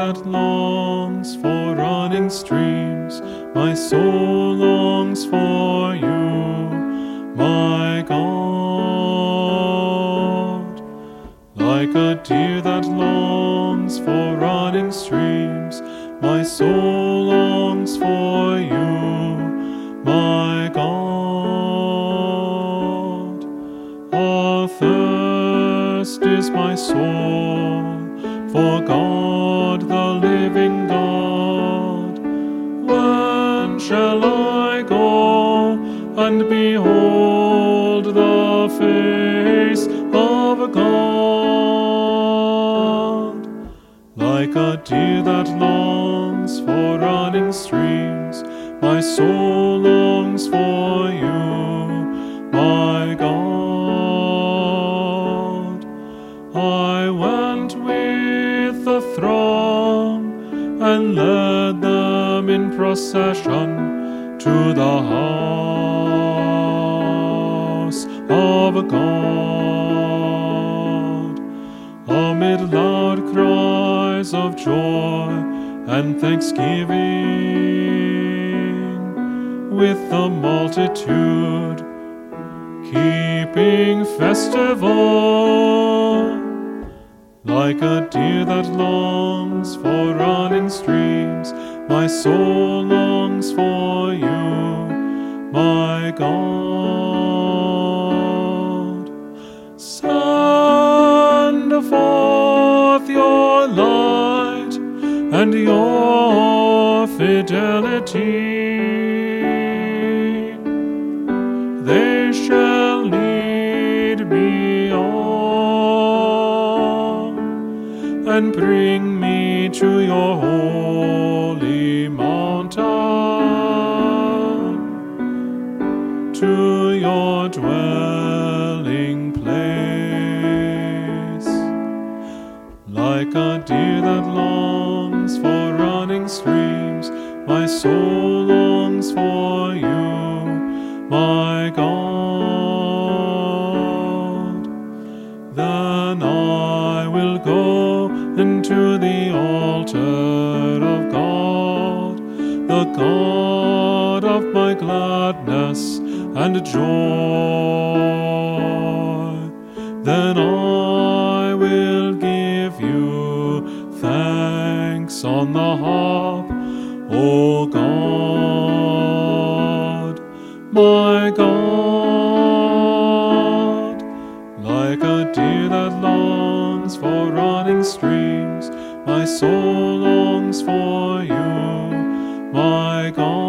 that longs for running streams, my soul longs for you, my God. Like a deer that longs for running streams, my soul longs for you, my God. Athirst is my soul for God, the living God. When shall I go and behold the face of God? Like a deer that longs for running streams, my soul longs for you, my God. I went with the throng and led them in procession to the house of God. Amid loud cries of joy and thanksgiving, with the multitude keeping festival. Like a deer that longs for running streams, my soul longs for you, my God. Send forth your light and your fidelity. They shall lead me on and bring me to your holy mountain, to your dwelling place. Like a deer that longs for running streams, my soul longs for you, my God. Then I will go into the altar of God, the God of my gladness and joy. Then I will give you thanks on the harp, O God, my God. Like a deer that longs for running streams, my soul longs for you, my God.